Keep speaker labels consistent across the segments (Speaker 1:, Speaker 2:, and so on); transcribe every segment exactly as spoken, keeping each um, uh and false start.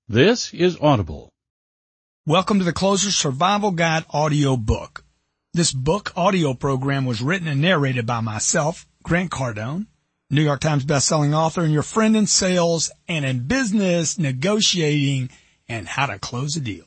Speaker 1: This is Audible.
Speaker 2: Welcome to the Closer Survival Guide audio book. This book audio program was written and narrated by myself, Grant Cardone, New York Times bestselling author and your friend in sales and in business, negotiating, and how to close a deal.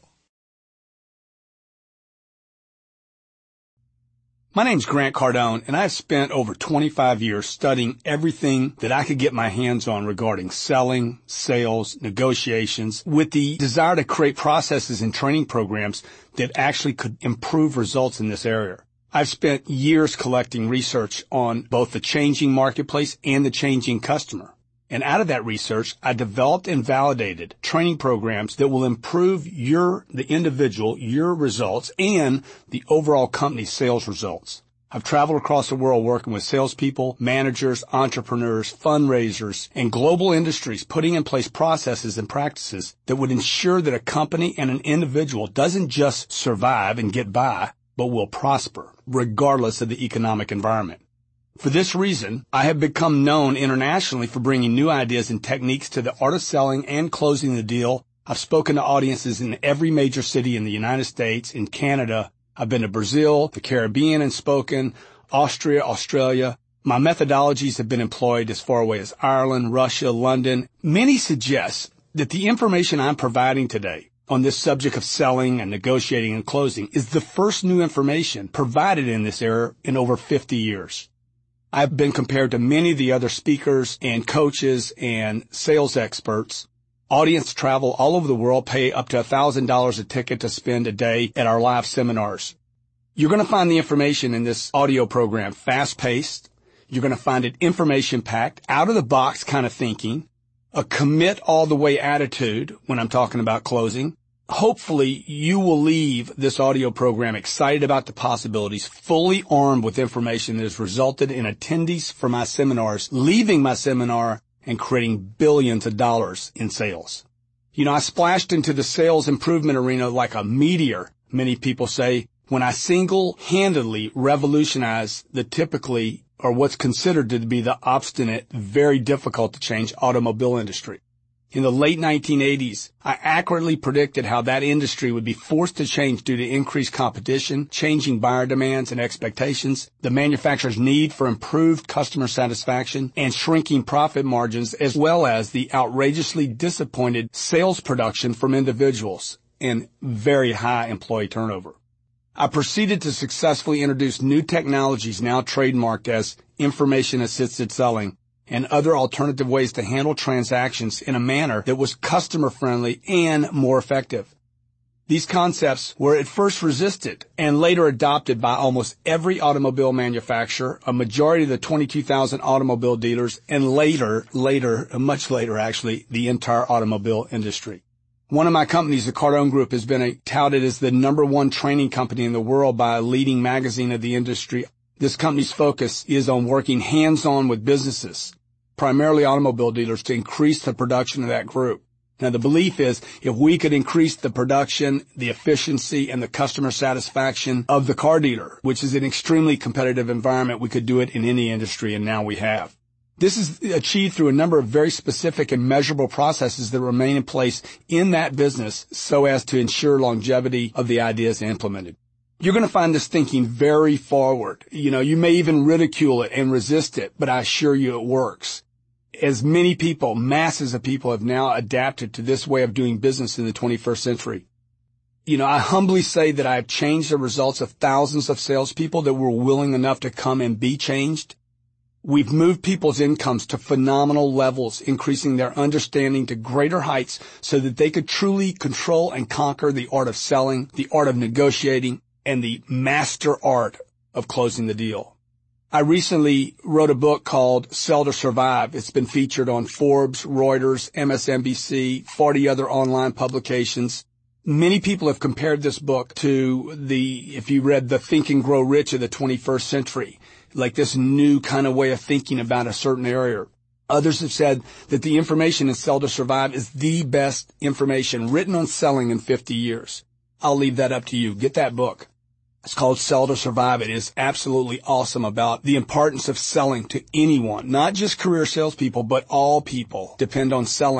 Speaker 2: My name's Grant Cardone, and I've spent over twenty-five years studying everything that I could get my hands on regarding selling, sales, negotiations, with the desire to create processes and training programs that actually could improve results in this area. I've spent years collecting research on both the changing marketplace and the changing customer. And out of that research, I developed and validated training programs that will improve your, the individual, your results and the overall company's sales results. I've traveled across the world working with salespeople, managers, entrepreneurs, fundraisers, and global industries, putting in place processes and practices that would ensure that a company and an individual doesn't just survive and get by, but will prosper, regardless of the economic environment. For this reason, I have become known internationally for bringing new ideas and techniques to the art of selling and closing the deal. I've spoken to audiences in every major city in the United States, in Canada. I've been to Brazil, the Caribbean and spoken, Austria, Australia. My methodologies have been employed as far away as Ireland, Russia, London. Many suggest that the information I'm providing today on this subject of selling and negotiating and closing is the first new information provided in this area in over fifty years. I've been compared to many of the other speakers and coaches and sales experts. Audience travel all over the world, pay up to one thousand dollars a ticket to spend a day at our live seminars. You're going to find the information in this audio program fast-paced. You're going to find it information-packed, out-of-the-box kind of thinking, a commit-all-the-way attitude when I'm talking about closing. Hopefully, you will leave this audio program excited about the possibilities, fully armed with information that has resulted in attendees for my seminars leaving my seminar and creating billions of dollars in sales. You know, I splashed into the sales improvement arena like a meteor, many people say, when I single-handedly revolutionized the typically, or what's considered to be the obstinate, very difficult to change automobile industry. In the late nineteen eighties, I accurately predicted how that industry would be forced to change due to increased competition, changing buyer demands and expectations, the manufacturer's need for improved customer satisfaction, and shrinking profit margins, as well as the outrageously disappointed sales production from individuals and very high employee turnover. I proceeded to successfully introduce new technologies now trademarked as information-assisted selling, and other alternative ways to handle transactions in a manner that was customer-friendly and more effective. These concepts were at first resisted and later adopted by almost every automobile manufacturer, a majority of the twenty-two thousand automobile dealers, and later, later, much later actually, the entire automobile industry. One of my companies, the Cardone Group, has been a, touted as the number one training company in the world by a leading magazine of the industry. This company's focus is on working hands-on with businesses, primarily automobile dealers, to increase the production of that group. Now, the belief is if we could increase the production, the efficiency, and the customer satisfaction of the car dealer, which is an extremely competitive environment, we could do it in any industry, and now we have. This is achieved through a number of very specific and measurable processes that remain in place in that business so as to ensure longevity of the ideas implemented. You're going to find this thinking very forward. You know, you may even ridicule it and resist it, but I assure you it works. As many people, masses of people have now adapted to this way of doing business in the twenty-first century. You know, I humbly say that I have changed the results of thousands of salespeople that were willing enough to come and be changed. We've moved people's incomes to phenomenal levels, increasing their understanding to greater heights so that they could truly control and conquer the art of selling, the art of negotiating, and the master art of closing the deal. I recently wrote a book called Sell to Survive. It's been featured on Forbes, Reuters, M S N B C, forty other online publications. Many people have compared this book to the, if you read the Think and Grow Rich of the twenty-first century, like this new kind of way of thinking about a certain area. Others have said that the information in Sell to Survive is the best information written on selling in fifty years. I'll leave that up to you. Get that book. It's called Sell to Survive. It is absolutely awesome about the importance of selling to anyone, not just career salespeople, but all people depend on selling.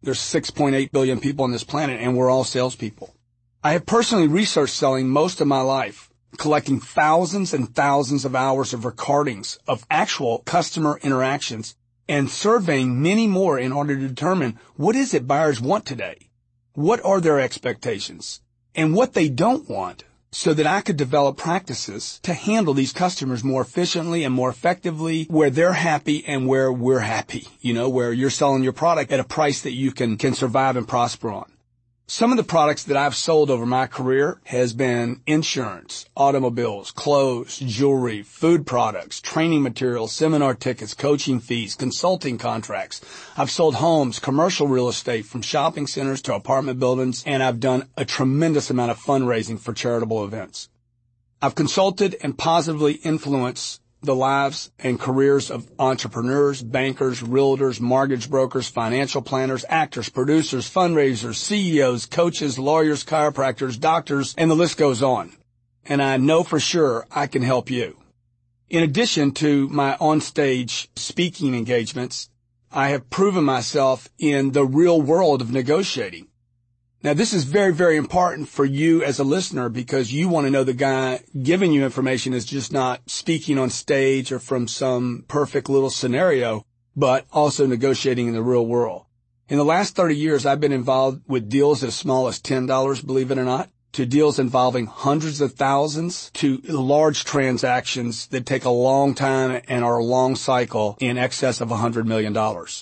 Speaker 2: There's six point eight billion people on this planet, and we're all salespeople. I have personally researched selling most of my life, collecting thousands and thousands of hours of recordings of actual customer interactions and surveying many more in order to determine what is it buyers want today, what are their expectations, and what they don't want, so that I could develop practices to handle these customers more efficiently and more effectively where they're happy and where we're happy, you know, where you're selling your product at a price that you can, can survive and prosper on. Some of the products that I've sold over my career has been insurance, automobiles, clothes, jewelry, food products, training materials, seminar tickets, coaching fees, consulting contracts. I've sold homes, commercial real estate, from shopping centers to apartment buildings, and I've done a tremendous amount of fundraising for charitable events. I've consulted and positively influenced the lives and careers of entrepreneurs, bankers, realtors, mortgage brokers, financial planners, actors, producers, fundraisers, C E Os, coaches, lawyers, chiropractors, doctors, and the list goes on. And I know for sure I can help you. In addition to my on-stage speaking engagements, I have proven myself in the real world of negotiating. Now, this is very, very important for you as a listener because you want to know the guy giving you information is just not speaking on stage or from some perfect little scenario, but also negotiating in the real world. In the last thirty years, I've been involved with deals as small as ten dollars, believe it or not, to deals involving hundreds of thousands, to large transactions that take a long time and are a long cycle in excess of one hundred million dollars.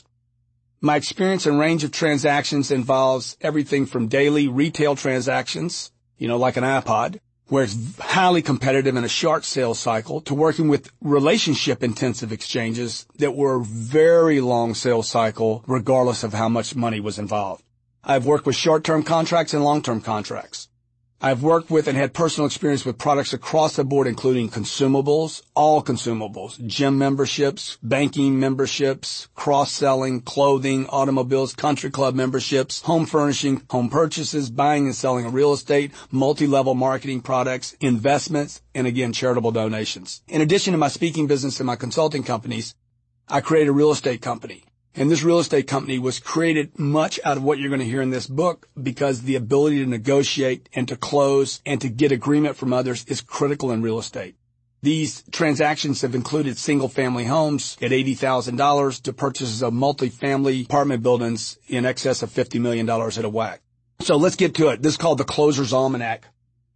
Speaker 2: My experience and range of transactions involves everything from daily retail transactions, you know, like an iPod, where it's highly competitive in a short sales cycle, to working with relationship-intensive exchanges that were very long sales cycle, regardless of how much money was involved. I've worked with short-term contracts and long-term contracts. I've worked with and had personal experience with products across the board, including consumables, all consumables, gym memberships, banking memberships, cross-selling, clothing, automobiles, country club memberships, home furnishing, home purchases, buying and selling real estate, multi-level marketing products, investments, and again, charitable donations. In addition to my speaking business and my consulting companies, I created a real estate company. And this real estate company was created much out of what you're going to hear in this book because the ability to negotiate and to close and to get agreement from others is critical in real estate. These transactions have included single-family homes at eighty thousand dollars to purchases of multi-family apartment buildings in excess of fifty million dollars at a whack. So let's get to it. This is called the Closer's Almanac.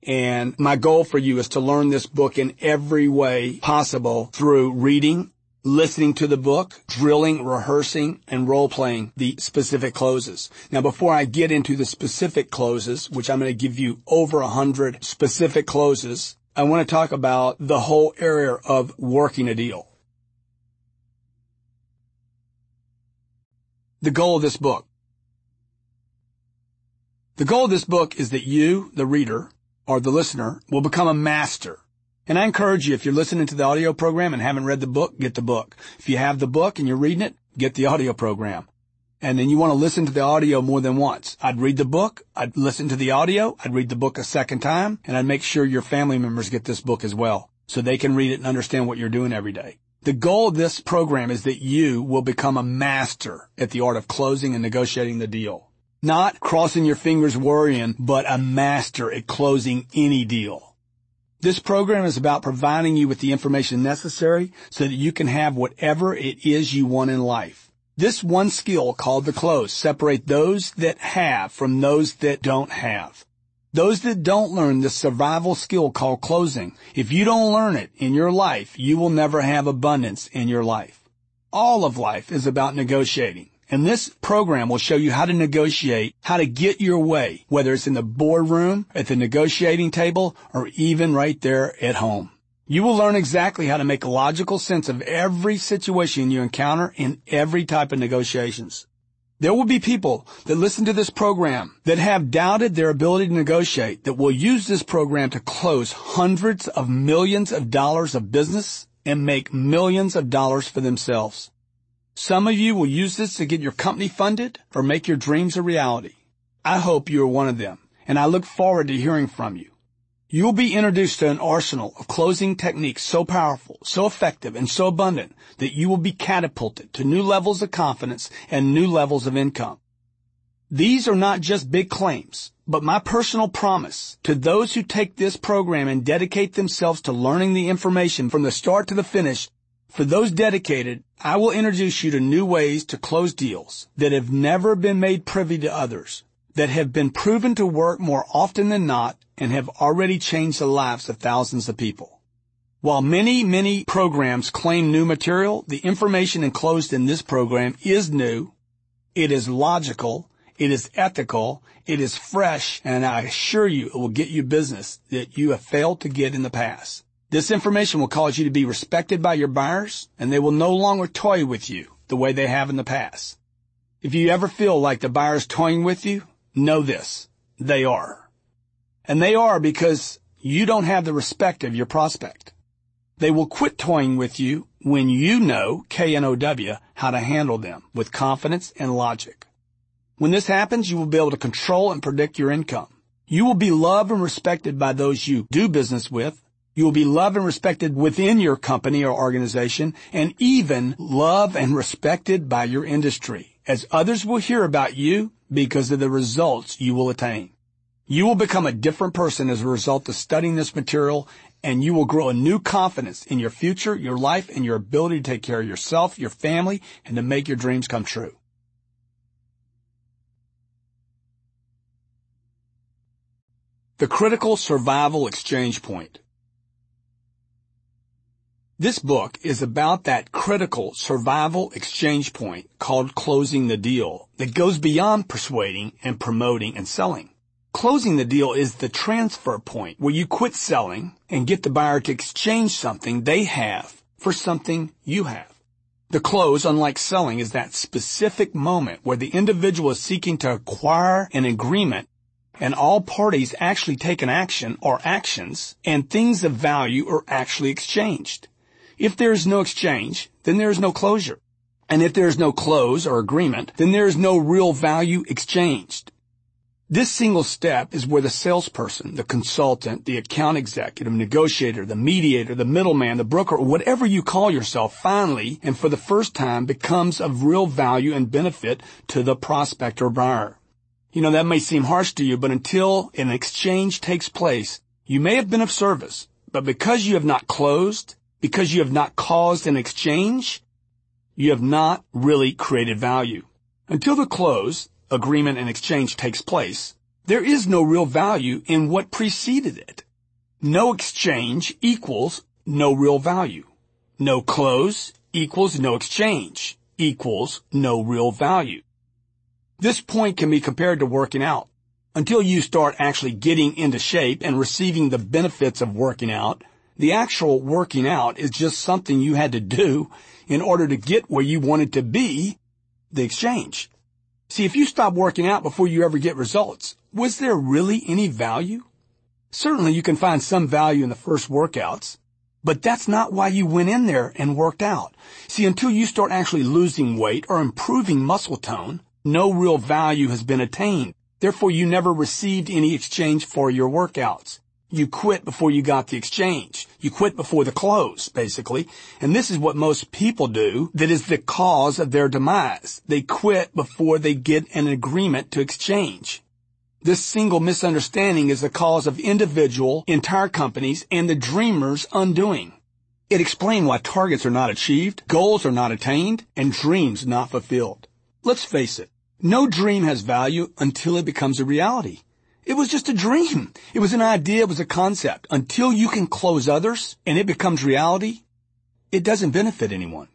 Speaker 2: And my goal for you is to learn this book in every way possible through reading, listening to the book, drilling, rehearsing, and role-playing the specific closes. Now, before I get into the specific closes, which I'm going to give you over a hundred specific closes, I want to talk about the whole area of working a deal. The goal of this book. The goal of this book is that you, the reader, or the listener, will become a master. And I encourage you, if you're listening to the audio program and haven't read the book, get the book. If you have the book and you're reading it, get the audio program. And then you want to listen to the audio more than once. I'd read the book, I'd listen to the audio, I'd read the book a second time, and I'd make sure your family members get this book as well, so they can read it and understand what you're doing every day. The goal of this program is that you will become a master at the art of closing and negotiating the deal. Not crossing your fingers worrying, but a master at closing any deal. This program is about providing you with the information necessary so that you can have whatever it is you want in life. This one skill called the close separates those that have from those that don't have. Those that don't learn the survival skill called closing, if you don't learn it in your life, you will never have abundance in your life. All of life is about negotiating. And this program will show you how to negotiate, how to get your way, whether it's in the boardroom, at the negotiating table, or even right there at home. You will learn exactly how to make a logical sense of every situation you encounter in every type of negotiations. There will be people that listen to this program that have doubted their ability to negotiate, that will use this program to close hundreds of millions of dollars of business and make millions of dollars for themselves. Some of you will use this to get your company funded or make your dreams a reality. I hope you are one of them, and I look forward to hearing from you. You will be introduced to an arsenal of closing techniques so powerful, so effective, and so abundant that you will be catapulted to new levels of confidence and new levels of income. These are not just big claims, but my personal promise to those who take this program and dedicate themselves to learning the information from the start to the finish. For those dedicated, I will introduce you to new ways to close deals that have never been made privy to others, that have been proven to work more often than not, and have already changed the lives of thousands of people. While many, many programs claim new material, the information enclosed in this program is new, it is logical, it is ethical, it is fresh, and I assure you it will get you business that you have failed to get in the past. This information will cause you to be respected by your buyers, and they will no longer toy with you the way they have in the past. If you ever feel like the buyer's toying with you, know this, they are. And they are because you don't have the respect of your prospect. They will quit toying with you when you know, K N O W, how to handle them with confidence and logic. When this happens, you will be able to control and predict your income. You will be loved and respected by those you do business with. You will be loved and respected within your company or organization, and even loved and respected by your industry, as others will hear about you because of the results you will attain. You will become a different person as a result of studying this material, and you will grow a new confidence in your future, your life, and your ability to take care of yourself, your family, and to make your dreams come true. The Critical Survival Exchange Point. This book is about that critical survival exchange point called closing the deal that goes beyond persuading and promoting and selling. Closing the deal is the transfer point where you quit selling and get the buyer to exchange something they have for something you have. The close, unlike selling, is that specific moment where the individual is seeking to acquire an agreement and all parties actually take an action or actions and things of value are actually exchanged. If there is no exchange, then there is no closure. And if there is no close or agreement, then there is no real value exchanged. This single step is where the salesperson, the consultant, the account executive, negotiator, the mediator, the middleman, the broker, or whatever you call yourself, finally and for the first time becomes of real value and benefit to the prospect or buyer. You know, that may seem harsh to you, but until an exchange takes place, you may have been of service, but because you have not closed, because you have not caused an exchange, you have not really created value. Until the close, agreement, and exchange takes place, there is no real value in what preceded it. No exchange equals no real value. No close equals no exchange equals no real value. This point can be compared to working out. Until you start actually getting into shape and receiving the benefits of working out, the actual working out is just something you had to do in order to get where you wanted to be, the exchange. See, if you stop working out before you ever get results, was there really any value? Certainly you can find some value in the first workouts, but that's not why you went in there and worked out. See, until you start actually losing weight or improving muscle tone, no real value has been attained. Therefore, you never received any exchange for your workouts. You quit before you got the exchange. You quit before the close, basically. And this is what most people do that is the cause of their demise. They quit before they get an agreement to exchange. This single misunderstanding is the cause of individual, entire companies, and the dreamers' undoing. It explains why targets are not achieved, goals are not attained, and dreams not fulfilled. Let's face it, no dream has value until it becomes a reality. It was just a dream. It was an idea. It was a concept. Until you can close others and it becomes reality, it doesn't benefit anyone.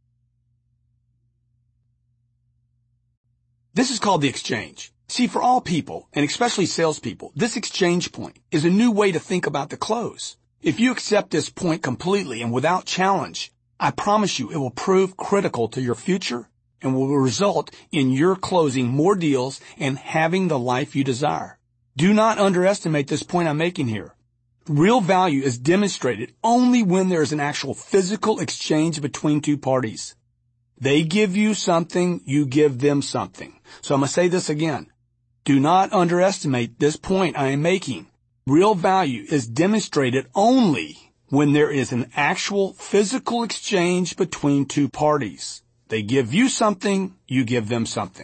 Speaker 2: This is called the exchange. See, for all people, and especially salespeople, this exchange point is a new way to think about the close. If you accept this point completely and without challenge, I promise you it will prove critical to your future and will result in your closing more deals and having the life you desire. Do not underestimate this point I'm making here. Real value is demonstrated only when there is an actual physical exchange between two parties. They give you something, you give them something. So I'm going to say this again. Do not underestimate this point I am making. Real value is demonstrated only when there is an actual physical exchange between two parties. They give you something, you give them something.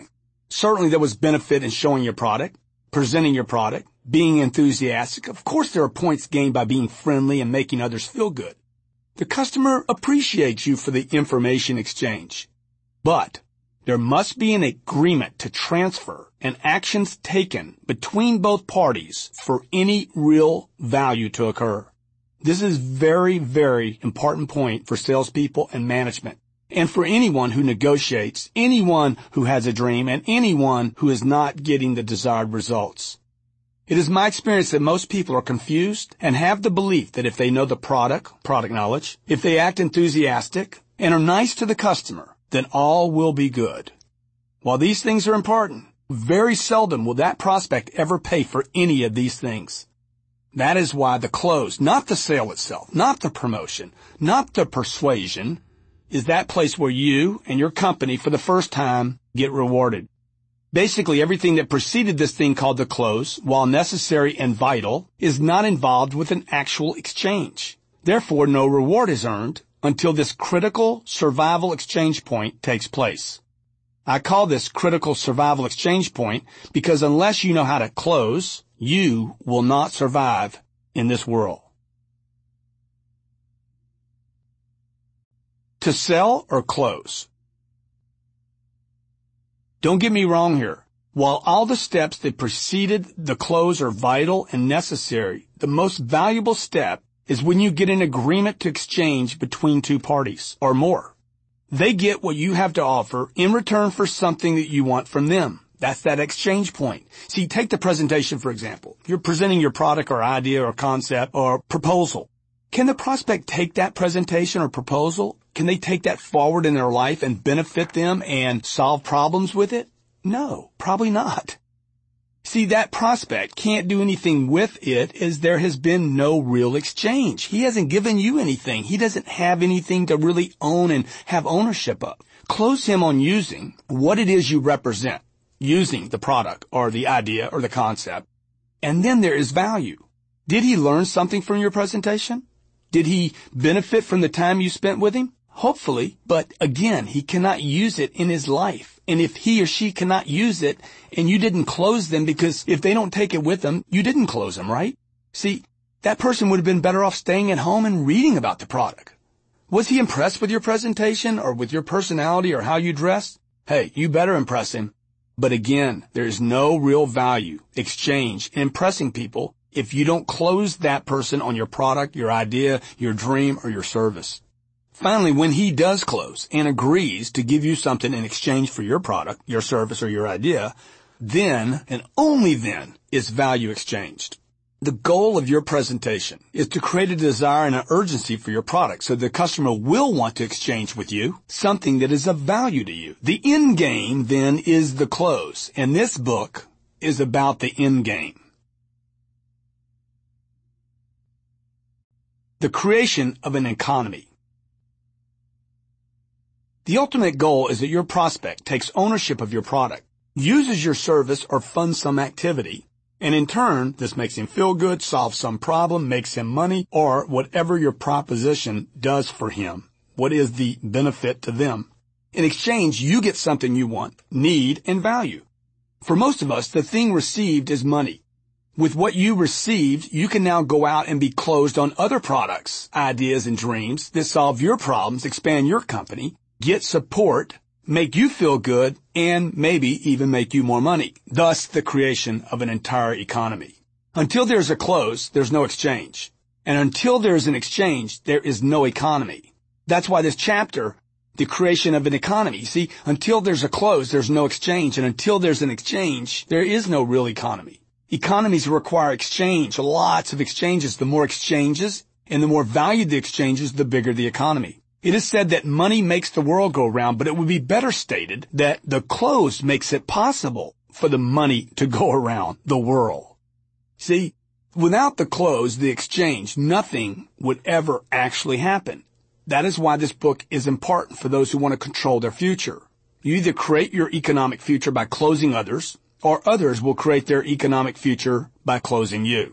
Speaker 2: Certainly there was benefit in showing your product, presenting your product, being enthusiastic. Of course there are points gained by being friendly and making others feel good. The customer appreciates you for the information exchange. But there must be an agreement to transfer and actions taken between both parties for any real value to occur. This is very, very important point for salespeople and management, and for anyone who negotiates, anyone who has a dream, and anyone who is not getting the desired results. It is my experience that most people are confused and have the belief that if they know the product, product knowledge, if they act enthusiastic and are nice to the customer, then all will be good. While these things are important, very seldom will that prospect ever pay for any of these things. That is why the close, not the sale itself, not the promotion, not the persuasion, is that place where you and your company for the first time get rewarded. Basically, everything that preceded this thing called the close, while necessary and vital, is not involved with an actual exchange. Therefore, no reward is earned until this critical survival exchange point takes place. I call this critical survival exchange point because unless you know how to close, you will not survive in this world. To sell or close. Don't get me wrong here. While all the steps that preceded the close are vital and necessary, the most valuable step is when you get an agreement to exchange between two parties or more. They get what you have to offer in return for something that you want from them. That's that exchange point. See, take the presentation, for example. You're presenting your product or idea or concept or proposal. Can the prospect take that presentation or proposal? Can they take that forward in their life and benefit them and solve problems with it? No, probably not. See, that prospect can't do anything with it as there has been no real exchange. He hasn't given you anything. He doesn't have anything to really own and have ownership of. Close him on using what it is you represent, using the product or the idea or the concept. And then there is value. Did he learn something from your presentation? Did he benefit from the time you spent with him? Hopefully, but again, he cannot use it in his life. And if he or she cannot use it and you didn't close them because if they don't take it with them, you didn't close them, right? See, that person would have been better off staying at home and reading about the product. Was he impressed with your presentation or with your personality or how you dressed? Hey, you better impress him. But again, there is no real value, exchange, in impressing people if you don't close that person on your product, your idea, your dream, or your service. Finally, when he does close and agrees to give you something in exchange for your product, your service, or your idea, then, and only then, is value exchanged. The goal of your presentation is to create a desire and an urgency for your product so the customer will want to exchange with you something that is of value to you. The end game, then, is the close, and this book is about the end game. The creation of an economy. The ultimate goal is that your prospect takes ownership of your product, uses your service or funds some activity, and in turn, this makes him feel good, solves some problem, makes him money, or whatever your proposition does for him. What is the benefit to them? In exchange, you get something you want, need, and value. For most of us, the thing received is money. With what you received, you can now go out and be closed on other products, ideas, and dreams that solve your problems, expand your company, get support, make you feel good, and maybe even make you more money. Thus, the creation of an entire economy. Until there's a close, there's no exchange. And until there's an exchange, there is no economy. That's why this chapter, the creation of an economy. See, until there's a close, there's no exchange. And until there's an exchange, there is no real economy. Economies require exchange, lots of exchanges. The more exchanges and the more valued the exchanges, the bigger the economy. It is said that money makes the world go round, but it would be better stated that the close makes it possible for the money to go around the world. See, without the close, the exchange, nothing would ever actually happen. That is why this book is important for those who want to control their future. You either create your economic future by closing others, or others will create their economic future by closing you.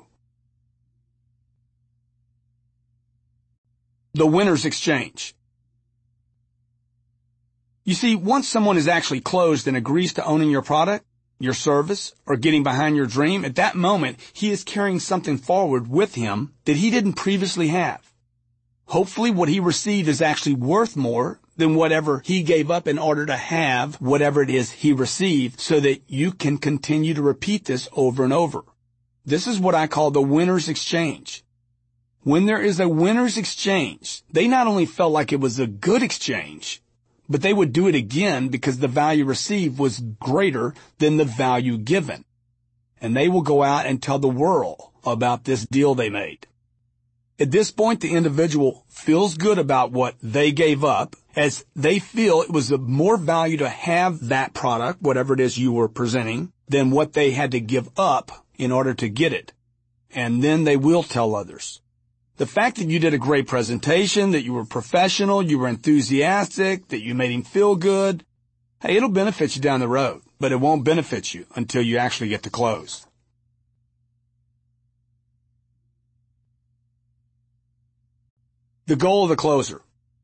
Speaker 2: The winner's exchange. You see, once someone is actually closed and agrees to owning your product, your service, or getting behind your dream, at that moment, he is carrying something forward with him that he didn't previously have. Hopefully what he received is actually worth more than whatever he gave up in order to have whatever it is he received, so that you can continue to repeat this over and over. This is what I call the winner's exchange. When there is a winner's exchange, they not only felt like it was a good exchange, but they would do it again because the value received was greater than the value given. And they will go out and tell the world about this deal they made. At this point, the individual feels good about what they gave up, as they feel it was of more value to have that product, whatever it is you were presenting, than what they had to give up in order to get it. And then they will tell others. The fact that you did a great presentation, that you were professional, you were enthusiastic, that you made him feel good, hey, it'll benefit you down the road, but it won't benefit you until you actually get to close. The goal of the closer.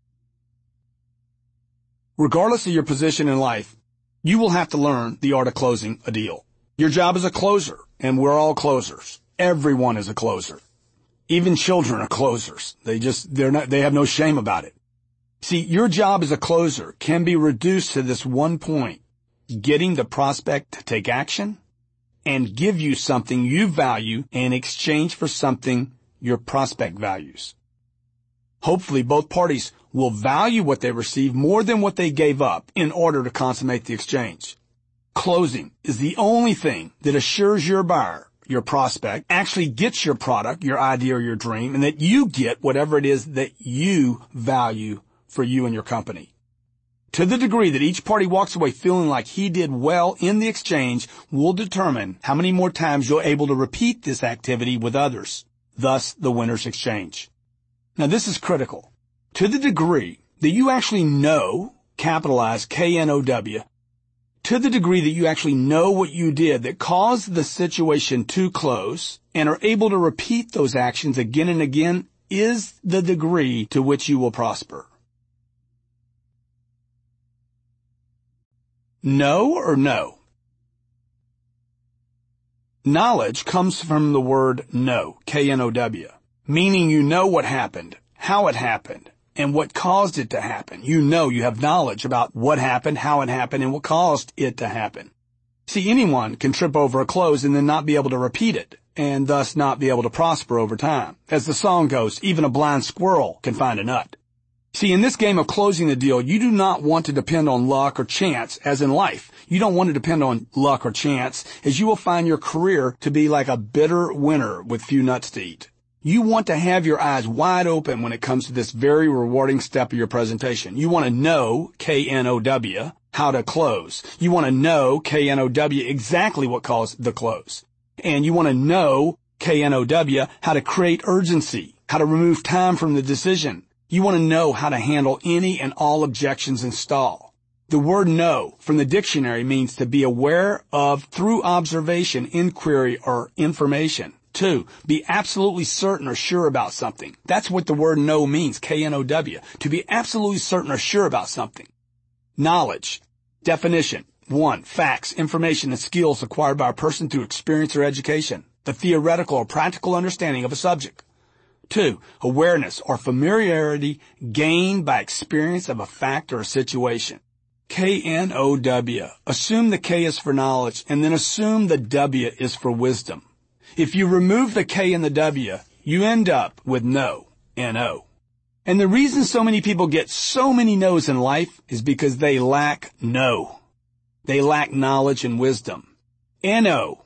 Speaker 2: Regardless of your position in life, you will have to learn the art of closing a deal. Your job is a closer, and we're all closers. Everyone is a closer. Even children are closers. They just, they're not, they have no shame about it. See, your job as a closer can be reduced to this one point: getting the prospect to take action and give you something you value in exchange for something your prospect values. Hopefully, both parties will value what they receive more than what they gave up in order to consummate the exchange. Closing is the only thing that assures your buyer, your prospect, actually gets your product, your idea, or your dream, and that you get whatever it is that you value for you and your company. To the degree that each party walks away feeling like he did well in the exchange will determine how many more times you're able to repeat this activity with others, thus the winner's exchange. Now, this is critical. To the degree that you actually know, capitalize K N O W, to the degree that you actually know what you did that caused the situation to close and are able to repeat those actions again and again, is the degree to which you will prosper. Know or no? Knowledge comes from the word know, K N O W. Meaning you know what happened, how it happened, and what caused it to happen. You know, you have knowledge about what happened, how it happened, and what caused it to happen. See, anyone can trip over a close and then not be able to repeat it, and thus not be able to prosper over time. As the song goes, even a blind squirrel can find a nut. See, in this game of closing the deal, you do not want to depend on luck or chance, as in life. You don't want to depend on luck or chance, as you will find your career to be like a bitter winter with few nuts to eat. You want to have your eyes wide open when it comes to this very rewarding step of your presentation. You want to know, K N O W, how to close. You want to know, K N O W, exactly what caused the close. And you want to know, K N O W, how to create urgency, how to remove time from the decision. You want to know how to handle any and all objections and stall. The word know from the dictionary means to be aware of through observation, inquiry, or information. Two, be absolutely certain or sure about something. That's what the word know means, K N O W, to be absolutely certain or sure about something. Knowledge. Definition. One, facts, information, and skills acquired by a person through experience or education. The theoretical or practical understanding of a subject. Two, awareness or familiarity gained by experience of a fact or a situation. K N O W. Assume the K is for knowledge, and then assume the W is for wisdom. If you remove the K and the W, you end up with no, N O. And the reason so many people get so many no's in life is because they lack know. They lack knowledge and wisdom. N O,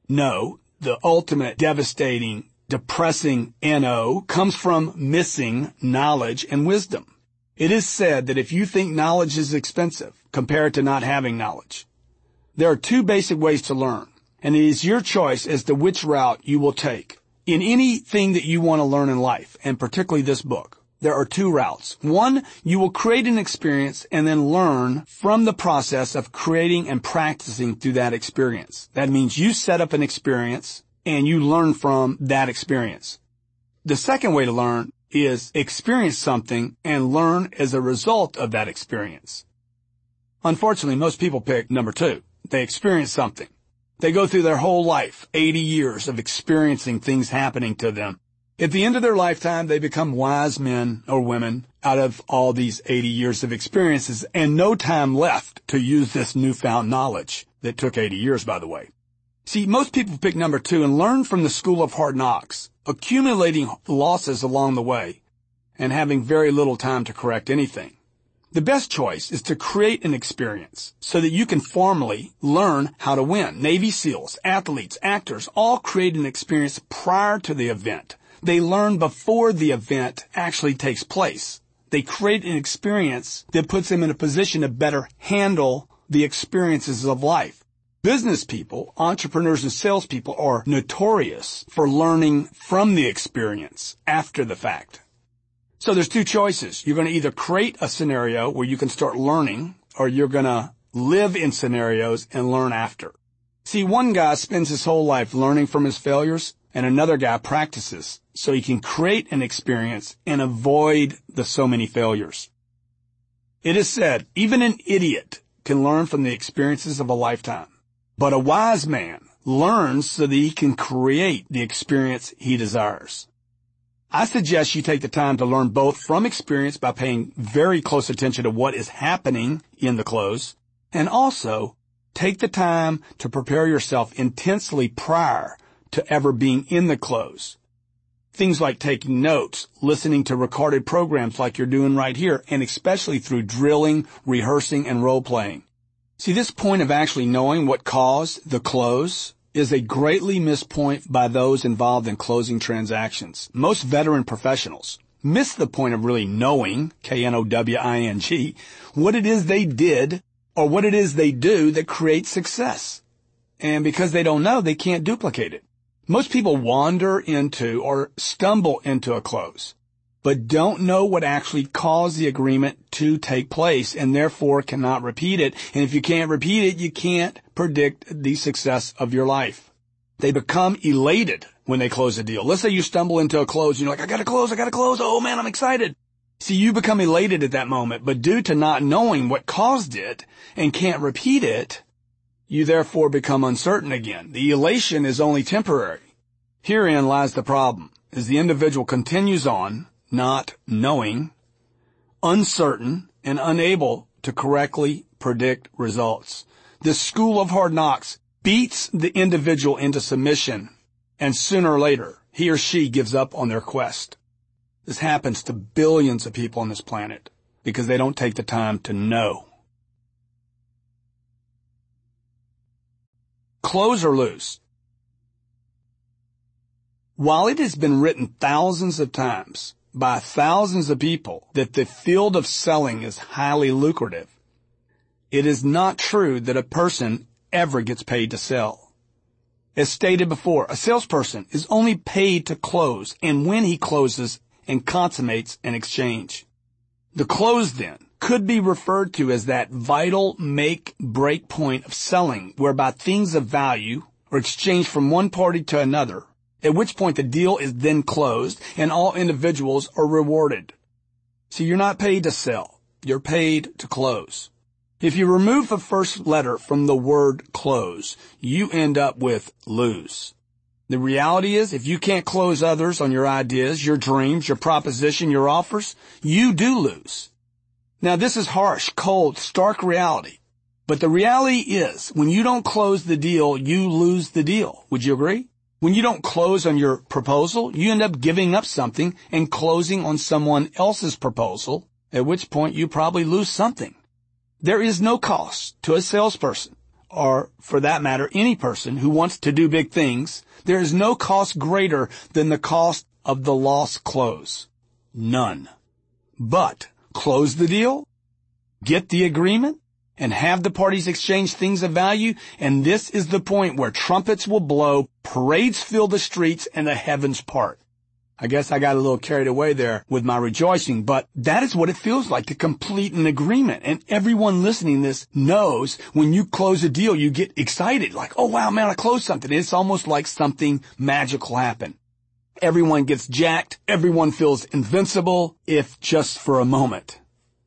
Speaker 2: no, the ultimate devastating, depressing N O, comes from missing knowledge and wisdom. It is said that if you think knowledge is expensive, compare it to not having knowledge. There are two basic ways to learn. And it is your choice as to which route you will take. In anything that you want to learn in life, and particularly this book, there are two routes. One, you will create an experience and then learn from the process of creating and practicing through that experience. That means you set up an experience and you learn from that experience. The second way to learn is experience something and learn as a result of that experience. Unfortunately, most people pick number two. They experience something. They go through their whole life, eighty years of experiencing things happening to them. At the end of their lifetime, they become wise men or women out of all these eighty years of experiences and no time left to use this newfound knowledge that took eighty years, by the way. See, most people pick number two and learn from the school of hard knocks, accumulating losses along the way and having very little time to correct anything. The best choice is to create an experience so that you can formally learn how to win. Navy SEALs, athletes, actors all create an experience prior to the event. They learn before the event actually takes place. They create an experience that puts them in a position to better handle the experiences of life. Business people, entrepreneurs and salespeople are notorious for learning from the experience after the fact. So there's two choices. You're going to either create a scenario where you can start learning, or you're going to live in scenarios and learn after. See, one guy spends his whole life learning from his failures, and another guy practices so he can create an experience and avoid the so many failures. It is said, even an idiot can learn from the experiences of a lifetime, but a wise man learns so that he can create the experience he desires. I suggest you take the time to learn both from experience by paying very close attention to what is happening in the close, and also take the time to prepare yourself intensely prior to ever being in the close. Things like taking notes, listening to recorded programs like you're doing right here, and especially through drilling, rehearsing, and role-playing. See, this point of actually knowing what caused the close is a greatly missed point by those involved in closing transactions. Most veteran professionals miss the point of really knowing, K N O W I N G, what it is they did or what it is they do that creates success. And because they don't know, they can't duplicate it. Most people wander into or stumble into a close, but don't know what actually caused the agreement to take place and therefore cannot repeat it. And if you can't repeat it, you can't predict the success of your life. They become elated when they close a deal. Let's say you stumble into a close and you're like, I gotta close, I gotta close. Oh man, I'm excited. See, you become elated at that moment, but due to not knowing what caused it and can't repeat it, you therefore become uncertain again. The elation is only temporary. Herein lies the problem, as the individual continues on, not knowing, uncertain, and unable to correctly predict results. This school of hard knocks beats the individual into submission, and sooner or later, he or she gives up on their quest. This happens to billions of people on this planet because they don't take the time to know. Close or lose. While it has been written thousands of times by thousands of people that the field of selling is highly lucrative, it is not true that a person ever gets paid to sell. As stated before, a salesperson is only paid to close and when he closes and consummates an exchange. The close, then, could be referred to as that vital make-break point of selling whereby things of value are exchanged from one party to another, at which point the deal is then closed and all individuals are rewarded. See, you're not paid to sell. You're paid to close. If you remove the first letter from the word close, you end up with lose. The reality is, if you can't close others on your ideas, your dreams, your proposition, your offers, you do lose. Now, this is harsh, cold, stark reality. But the reality is, when you don't close the deal, you lose the deal. Would you agree? When you don't close on your proposal, you end up giving up something and closing on someone else's proposal, at which point you probably lose something. There is no cost to a salesperson, or for that matter, any person who wants to do big things. There is no cost greater than the cost of the lost close. None. But close the deal, get the agreement, and have the parties exchange things of value, and this is the point where trumpets will blow, parades fill the streets, and the heavens part. I guess I got a little carried away there with my rejoicing, but that is what it feels like to complete an agreement. And everyone listening to this knows when you close a deal, you get excited, like, oh wow, man, I closed something. It's almost like something magical happened. Everyone gets jacked. Everyone feels invincible, if just for a moment.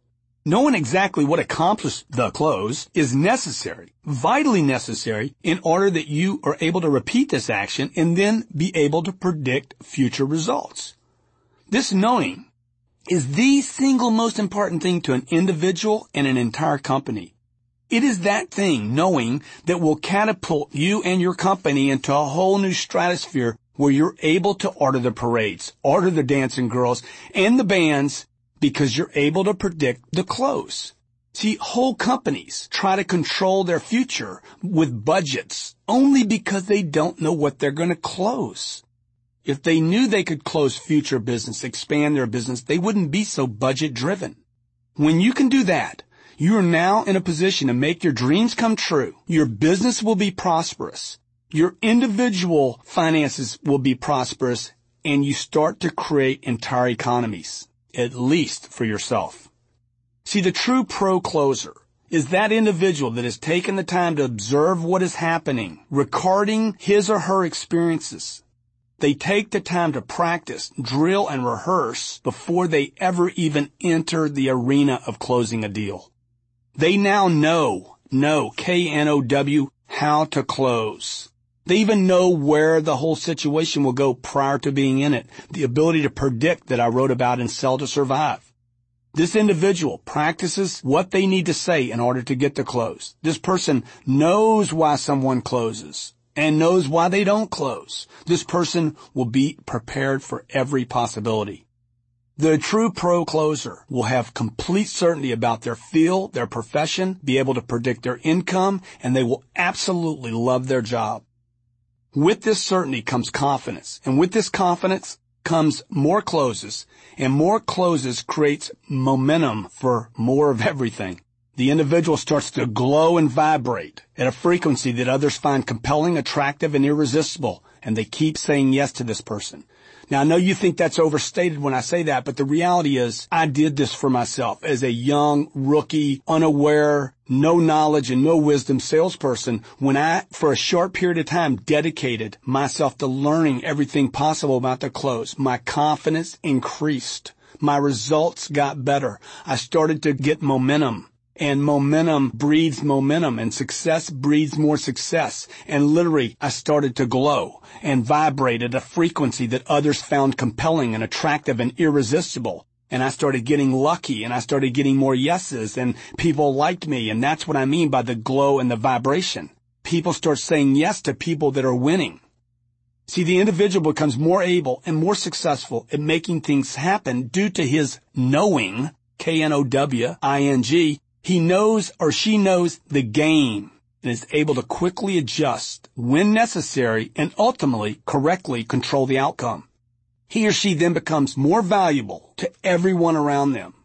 Speaker 2: Knowing exactly what accomplished the close is necessary, vitally necessary, in order that you are able to repeat this action and then be able to predict future results. This knowing is the single most important thing to an individual and an entire company. It is that thing, knowing, that will catapult you and your company into a whole new stratosphere where you're able to order the parades, order the dancing girls, and the bands, because you're able to predict the close. See, whole companies try to control their future with budgets only because they don't know what they're going to close. If they knew they could close future business, expand their business, they wouldn't be so budget driven. When you can do that, you are now in a position to make your dreams come true. Your business will be prosperous. Your individual finances will be prosperous, and you start to create entire economies, at least for yourself. See, the true pro closer is that individual that has taken the time to observe what is happening, recording his or her experiences. They take the time to practice, drill, and rehearse before they ever even enter the arena of closing a deal. They now know, know, K N O W, how to close. They even know where the whole situation will go prior to being in it, the ability to predict that I wrote about in Sell to Survive. This individual practices what they need to say in order to get the close. This person knows why someone closes and knows why they don't close. This person will be prepared for every possibility. The true pro closer will have complete certainty about their field, their profession, be able to predict their income, and they will absolutely love their job. With this certainty comes confidence, and with this confidence comes more closes, and more closes creates momentum for more of everything. The individual starts to glow and vibrate at a frequency that others find compelling, attractive, and irresistible, and they keep saying yes to this person. Now, I know you think that's overstated when I say that, but the reality is I did this for myself as a young, rookie, unaware, no knowledge and no wisdom salesperson when I, for a short period of time, dedicated myself to learning everything possible about the close. My confidence increased. My results got better. I started to get momentum. And momentum breeds momentum, and success breeds more success. And literally, I started to glow and vibrate at a frequency that others found compelling and attractive and irresistible. And I started getting lucky, and I started getting more yeses, and people liked me. And that's what I mean by the glow and the vibration. People start saying yes to people that are winning. See, the individual becomes more able and more successful at making things happen due to his knowing, K N O W I N G, He knows or she knows the game and is able to quickly adjust when necessary and ultimately correctly control the outcome. He or she then becomes more valuable to everyone around them.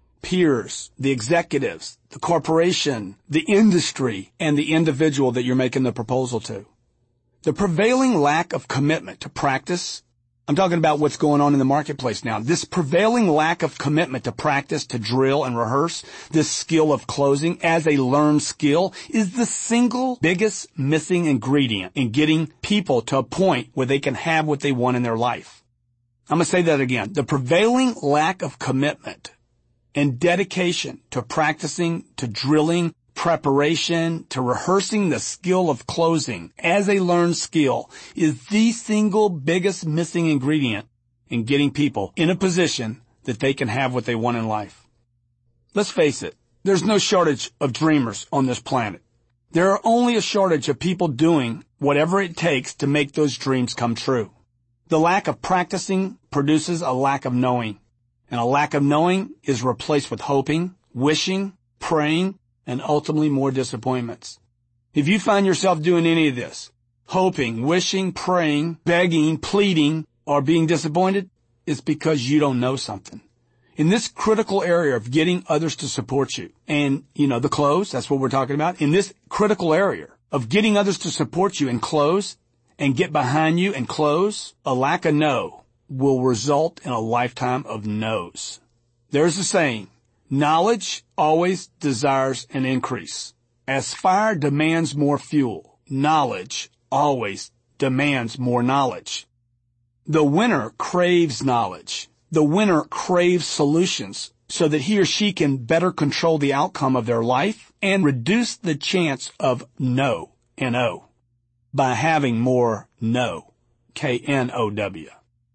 Speaker 2: Peers, the executives, the corporation, the industry, and the individual that you're making the proposal to. The prevailing lack of commitment to practice, I'm talking about what's going on in the marketplace now. This prevailing lack of commitment to practice, to drill and rehearse this skill of closing as a learned skill is the single biggest missing ingredient in getting people to a point where they can have what they want in their life. I'm going to say that again. The prevailing lack of commitment and dedication to practicing, to drilling, preparation, to rehearsing the skill of closing as a learned skill is the single biggest missing ingredient in getting people in a position that they can have what they want in life. Let's face it, there's no shortage of dreamers on this planet. There are only a shortage of people doing whatever it takes to make those dreams come true. The lack of practicing produces a lack of knowing, and a lack of knowing is replaced with hoping, wishing, praying, and ultimately more disappointments. If you find yourself doing any of this, hoping, wishing, praying, begging, pleading, or being disappointed, it's because you don't know something. In this critical area of getting others to support you, and, you know, the close, that's what we're talking about, in this critical area of getting others to support you and close, and get behind you and close, a lack of know will result in a lifetime of no's. There's a saying, knowledge always desires an increase. As fire demands more fuel, knowledge always demands more knowledge. The winner craves knowledge. The winner craves solutions. so that he or she can better control the outcome of their life and reduce the chance of no, N O, by having more know, K N O W.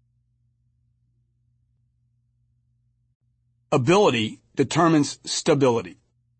Speaker 2: Ability determines stability.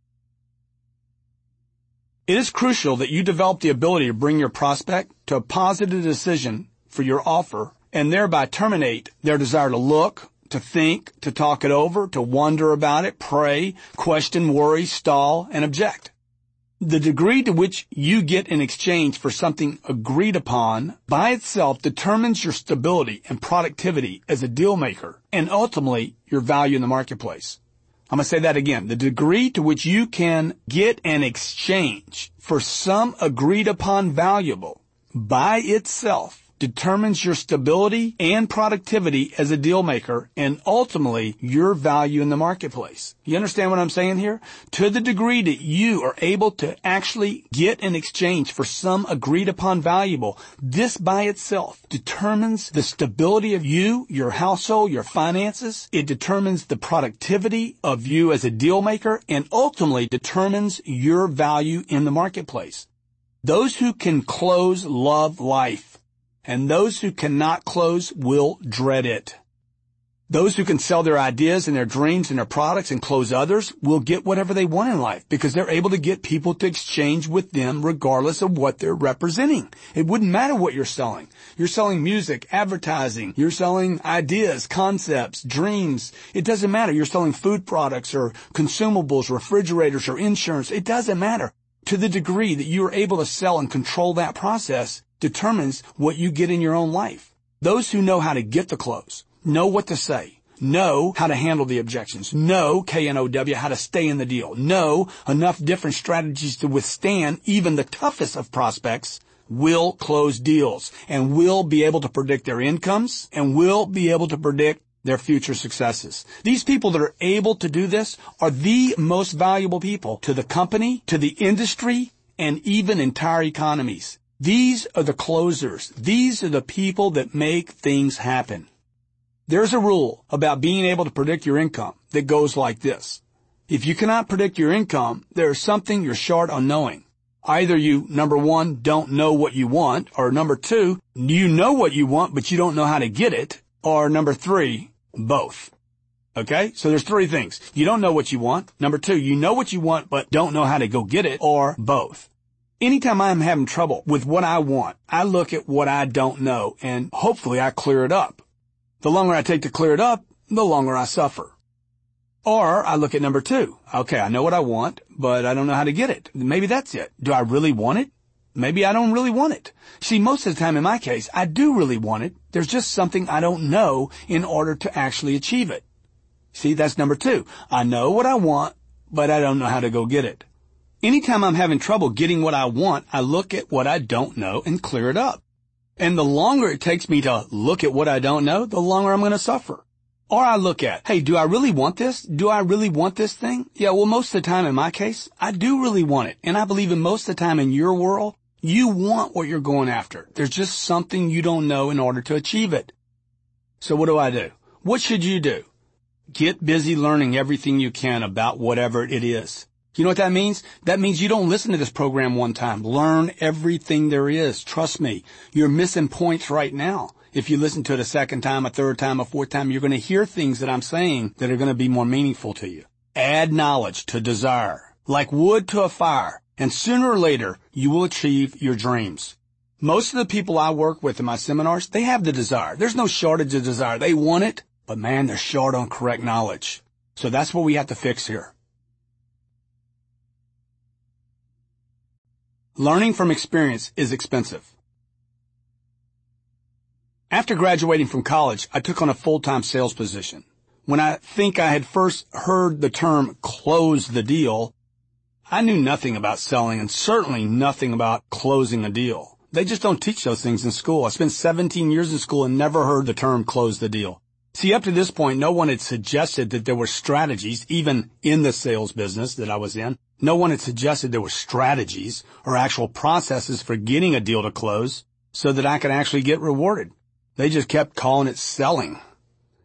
Speaker 2: It is crucial that you develop the ability to bring your prospect to a positive decision for your offer and thereby terminate their desire to look, to think, to talk it over, to wonder about it, pray, question, worry, stall, and object. The degree to which you get in exchange for something agreed upon by itself determines your stability and productivity as a deal maker and ultimately your value in the marketplace. I'm going to say that again. The degree to which you can get an exchange for some agreed upon valuable by itself determines your stability and productivity as a deal maker and ultimately your value in the marketplace. You understand what I'm saying here? To the degree that you are able to actually get an exchange for some agreed upon valuable, this by itself determines the stability of you, your household, your finances. It determines the productivity of you as a deal maker and ultimately determines your value in the marketplace. Those who can close love life, and those who cannot close will dread it. Those who can sell their ideas and their dreams and their products and close others will get whatever they want in life because they're able to get people to exchange with them regardless of what they're representing. It wouldn't matter what you're selling. You're selling music, advertising, you're selling ideas, concepts, dreams. It doesn't matter. You're selling food products or consumables, refrigerators or insurance. It doesn't matter. To the degree that you are able to sell and control that process determines what you get in your own life. Those who know how to get the close, know what to say, know how to handle the objections, know, K N O W, how to stay in the deal, know enough different strategies to withstand even the toughest of prospects, will close deals and will be able to predict their incomes and will be able to predict their future successes. These people that are able to do this are the most valuable people to the company, to the industry, and even entire economies. These are the closers. These are the people that make things happen. There's a rule about being able to predict your income that goes like this. If you cannot predict your income, there is something you're short on knowing. Either you, number one, don't know what you want, or number two, you know what you want, but you don't know how to get it, or number three, both. Okay? So there's three things. You don't know what you want. Number two, you know what you want, but don't know how to go get it, or both. Anytime I'm having trouble with what I want, I look at what I don't know, and hopefully I clear it up. The longer I take to clear it up, the longer I suffer. Or I look at number two. Okay, I know what I want, but I don't know how to get it. Maybe that's it. Do I really want it? Maybe I don't really want it. See, most of the time in my case, I do really want it. There's just something I don't know in order to actually achieve it. See, that's number two. I know what I want, but I don't know how to go get it. Anytime I'm having trouble getting what I want, I look at what I don't know and clear it up. And the longer it takes me to look at what I don't know, the longer I'm going to suffer. Or I look at, hey, do I really want this? Do I really want this thing? Yeah, well, most of the time in my case, I do really want it. And I believe in most of the time in your world, you want what you're going after. There's just something you don't know in order to achieve it. So what do I do? What should you do? Get busy learning everything you can about whatever it is. You know what that means? That means you don't listen to this program one time. Learn everything there is. Trust me, you're missing points right now. If you listen to it a second time, a third time, a fourth time, you're going to hear things that I'm saying that are going to be more meaningful to you. Add knowledge to desire, like wood to a fire, and sooner or later, you will achieve your dreams. Most of the people I work with in my seminars, they have the desire. There's no shortage of desire. They want it, but man, they're short on correct knowledge. So that's what we have to fix here. Learning from experience is expensive. After graduating from college, I took on a full-time sales position. When I think I had first heard the term close the deal, I knew nothing about selling and certainly nothing about closing a deal. They just don't teach those things in school. I spent seventeen years in school and never heard the term close the deal. See, up to this point, no one had suggested that there were strategies, even in the sales business that I was in. No one had suggested there were strategies or actual processes for getting a deal to close so that I could actually get rewarded. They just kept calling it selling.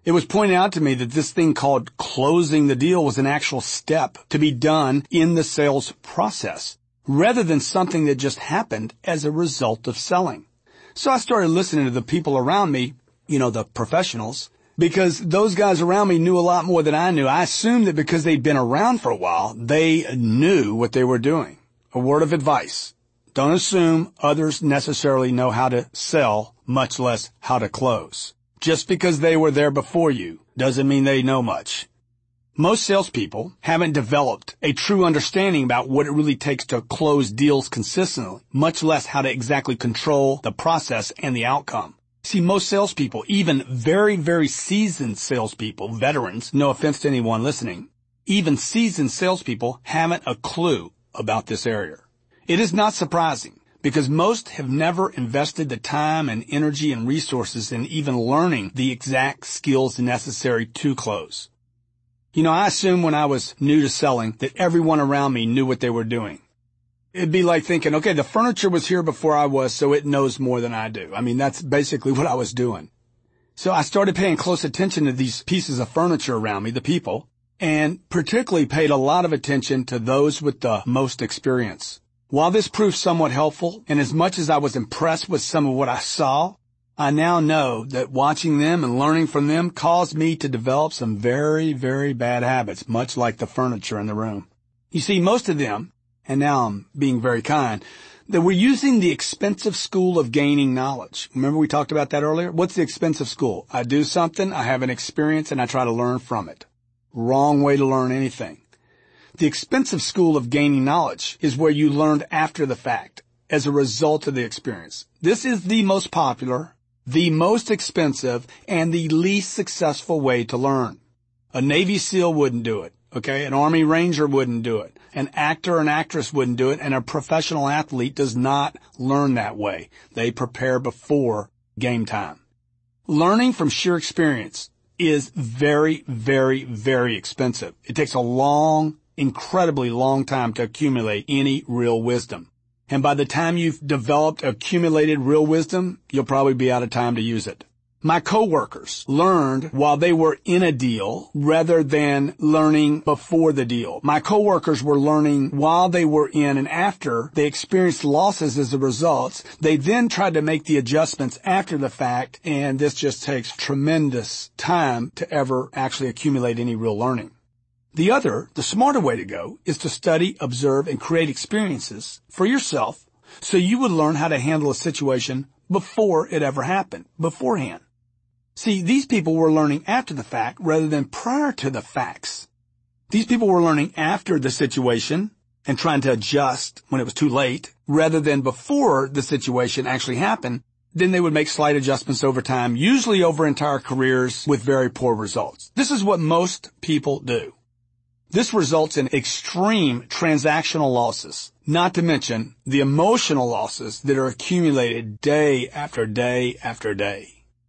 Speaker 2: It was pointed out to me that this thing called closing the deal was an actual step to be done in the sales process, rather than something that just happened as a result of selling. So I started listening to the people around me, you know, the professionals, because those guys around me knew a lot more than I knew. I assumed that because they'd been around for a while, they knew what they were doing. A word of advice: don't assume others necessarily know how to sell, much less how to close. Just because they were there before you doesn't mean they know much. Most salespeople haven't developed a true understanding about what it really takes to close deals consistently, much less how to exactly control the process and the outcome. See, most salespeople, even very, very seasoned salespeople, veterans, no offense to anyone listening, even seasoned salespeople haven't a clue about this area. It is not surprising, because most have never invested the time and energy and resources in even learning the exact skills necessary to close. You know, I assumed when I was new to selling that everyone around me knew what they were doing. It'd be like thinking, okay, the furniture was here before I was, so it knows more than I do. I mean, that's basically what I was doing. So I started paying close attention to these pieces of furniture around me, the people, and particularly paid a lot of attention to those with the most experience. While this proved somewhat helpful, and as much as I was impressed with some of what I saw, I now know that watching them and learning from them caused me to develop some very, very bad habits, much like the furniture in the room. You see, most of them, and now I'm being very kind, that we're using the expensive school of gaining knowledge. Remember we talked about that earlier? What's the expensive school? I do something, I have an experience, and I try to learn from it. Wrong way to learn anything. The expensive school of gaining knowledge is where you learned after the fact, as a result of the experience. This is the most popular, the most expensive, and the least successful way to learn. A Navy SEAL wouldn't do it, okay? An Army Ranger wouldn't do it. An actor or an actress wouldn't do it, and a professional athlete does not learn that way. They prepare before game time. Learning from sheer experience is very, very, very expensive. It takes a long, incredibly long time to accumulate any real wisdom. And by the time you've developed accumulated real wisdom, you'll probably be out of time to use it. My coworkers learned while they were in a deal rather than learning before the deal. My coworkers were learning while they were in, and after they experienced losses as a result, they then tried to make the adjustments after the fact, and this just takes tremendous time to ever actually accumulate any real learning. The other, the smarter way to go, is to study, observe, and create experiences for yourself so you would learn how to handle a situation before it ever happened, beforehand. See, these people were learning after the fact rather than prior to the facts. These people were learning after the situation and trying to adjust when it was too late rather than before the situation actually happened. Then they would make slight adjustments over time, usually over entire careers with very poor results. This is what most people do. This results in extreme transactional losses, not to mention the emotional losses that are accumulated day after day after day.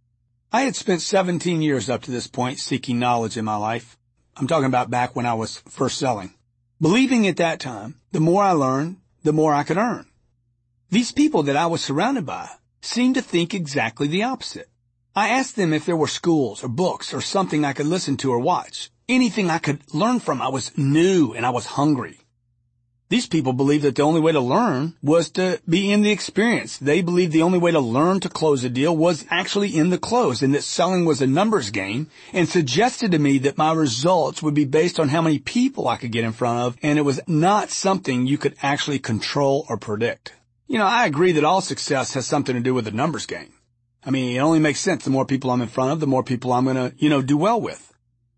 Speaker 2: I had spent seventeen years up to this point seeking knowledge in my life. I'm talking about back when I was first selling. Believing at that time, the more I learned, the more I could earn. These people that I was surrounded by seemed to think exactly the opposite. I asked them if there were schools or books or something I could listen to or watch. Anything I could learn from. I was new and I was hungry. These people believed that the only way to learn was to be in the experience. They believed the only way to learn to close a deal was actually in the close, and that selling was a numbers game, and suggested to me that my results would be based on how many people I could get in front of, and it was not something you could actually control or predict. You know, I agree that all success has something to do with the numbers game. I mean, it only makes sense. The more people I'm in front of, the more people I'm going to, you know, do well with.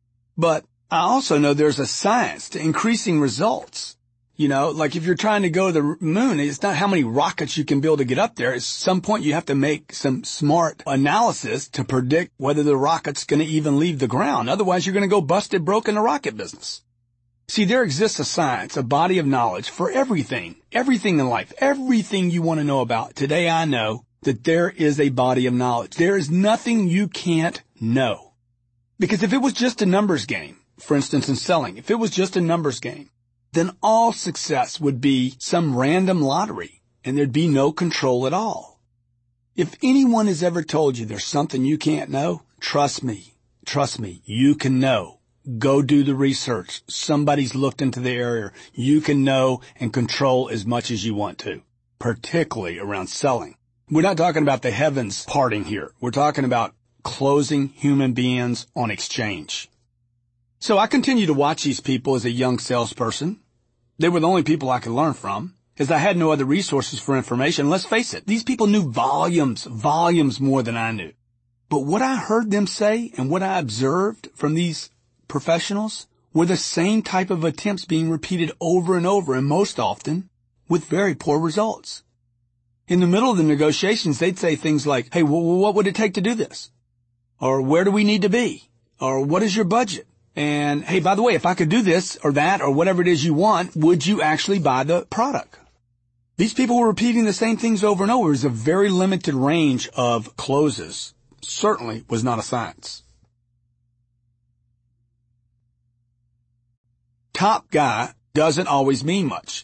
Speaker 2: But I also know there's a science to increasing results. You know, like if you're trying to go to the moon, it's not how many rockets you can build to get up there. At some point you have to make some smart analysis to predict whether the rocket's going to even leave the ground. Otherwise you're going to go busted broke in the rocket business. See, there exists a science, a body of knowledge for everything, everything in life, everything you want to know about. Today I know that there is a body of knowledge. There is nothing you can't know. Because if it was just a numbers game, for instance in selling, if it was just a numbers game, then all success would be some random lottery, and there'd be no control at all. If anyone has ever told you there's something you can't know, trust me. Trust me, you can know. Go do the research. Somebody's looked into the area. You can know and control as much as you want to, particularly around selling. We're not talking about the heavens parting here. We're talking about closing human beings on exchange. So I continue to watch these people as a young salesperson. They were the only people I could learn from, as I had no other resources for information. Let's face it, these people knew volumes, volumes more than I knew. But what I heard them say and what I observed from these professionals were the same type of attempts being repeated over and over, and most often with very poor results. In the middle of the negotiations, they'd say things like, hey, well, what would it take to do this? Or where do we need to be? Or what is your budget? And, hey, by the way, if I could do this or that or whatever it is you want, would you actually buy the product? These people were repeating the same things over and over. It was a very limited range of closes. Certainly was not a science. Top guy doesn't always mean much.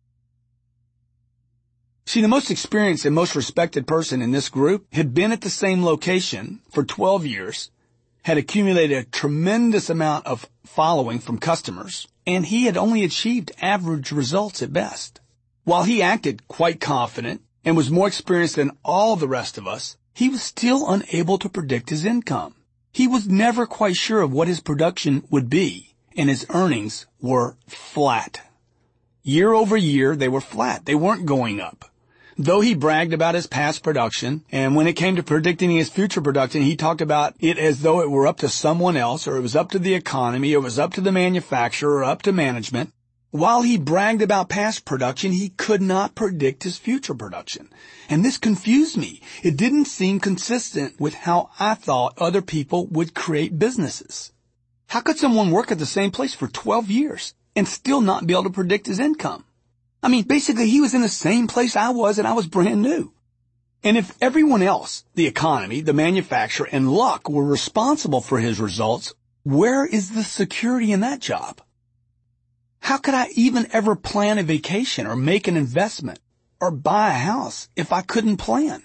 Speaker 2: See, the most experienced and most respected person in this group had been at the same location for twelve years, had accumulated a tremendous amount of following from customers, and he had only achieved average results at best. While he acted quite confident and was more experienced than all the rest of us, he was still unable to predict his income. He was never quite sure of what his production would be, and his earnings were flat. Year over year, they were flat. They weren't going up. Though he bragged about his past production, and when it came to predicting his future production, he talked about it as though it were up to someone else, or it was up to the economy, or it was up to the manufacturer, or up to management. While he bragged about past production, he could not predict his future production. And this confused me. It didn't seem consistent with how I thought other people would create businesses. How could someone work at the same place for twelve years and still not be able to predict his income? I mean, basically, he was in the same place I was, and I was brand new. And if everyone else, the economy, the manufacturer, and luck were responsible for his results, where is the security in that job? How could I even ever plan a vacation or make an investment or buy a house if I couldn't plan?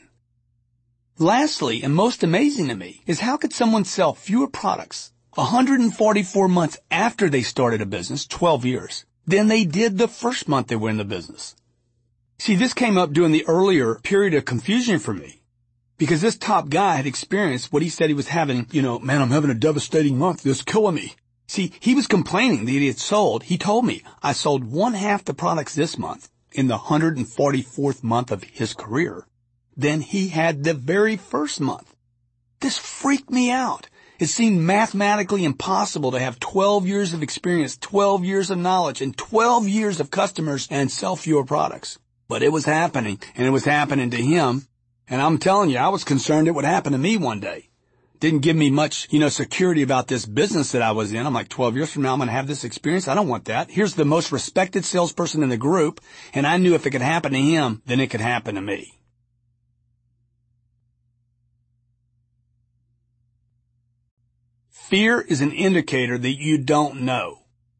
Speaker 2: Lastly, and most amazing to me, is how could someone sell fewer products one hundred forty-four months after they started a business, twelve years, than they did the first month they were in the business? See, this came up during the earlier period of confusion for me, because this top guy had experienced what he said he was having. You know, man, I'm having a devastating month. This is killing me. See, he was complaining that he had sold. He told me, I sold one half the products this month in the one hundred forty-fourth month of his career than he had the very first month. This freaked me out. It seemed mathematically impossible to have twelve years of experience, twelve years of knowledge, and twelve years of customers and sell fewer products. But it was happening, and it was happening to him. And I'm telling you, I was concerned it would happen to me one day. Didn't give me much, you know, security about this business that I was in. I'm like, twelve years from now, I'm going to have this experience. I don't want that. Here's the most respected salesperson in the group, and I knew if it could happen to him, then it could happen to me. Fear is an indicator that you don't know.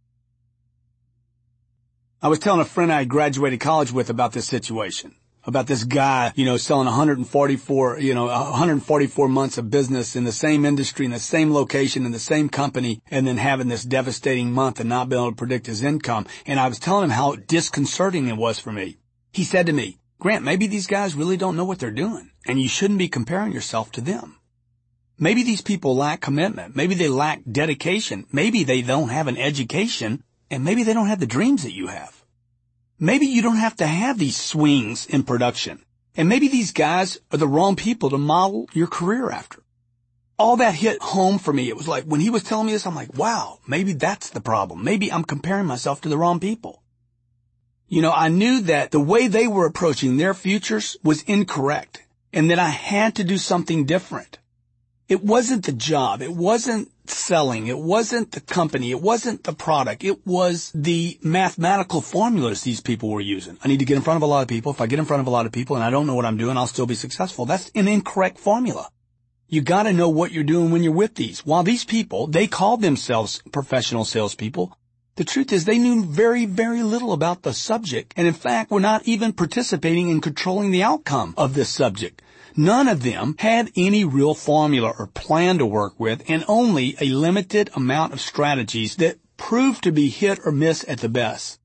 Speaker 2: I was telling a friend I had graduated college with about this situation, about this guy, you know, selling one hundred forty-four, you know, one hundred forty-four months of business in the same industry, in the same location, in the same company, and then having this devastating month and not being able to predict his income. And I was telling him how disconcerting it was for me. He said to me, Grant, maybe these guys really don't know what they're doing, and you shouldn't be comparing yourself to them. Maybe these people lack commitment. Maybe they lack dedication. Maybe they don't have an education, and maybe they don't have the dreams that you have. Maybe you don't have to have these swings in production. And maybe these guys are the wrong people to model your career after. All that hit home for me. It was like, when he was telling me this, I'm like, wow, maybe that's the problem. Maybe I'm comparing myself to the wrong people. You know, I knew that the way they were approaching their futures was incorrect, and that I had to do something different. It wasn't the job. It wasn't selling. It wasn't the company. It wasn't the product. It was the mathematical formulas these people were using. I need to get in front of a lot of people. If I get in front of a lot of people and I don't know what I'm doing, I'll still be successful. That's an incorrect formula. You got to know what you're doing when you're with these. While these people, they called themselves professional salespeople, the truth is they knew very, very little about the subject, and in fact were not even participating in controlling the outcome of this subject. None of them had any real formula or plan to work with, and only a limited amount of strategies that proved to be hit or miss at the best.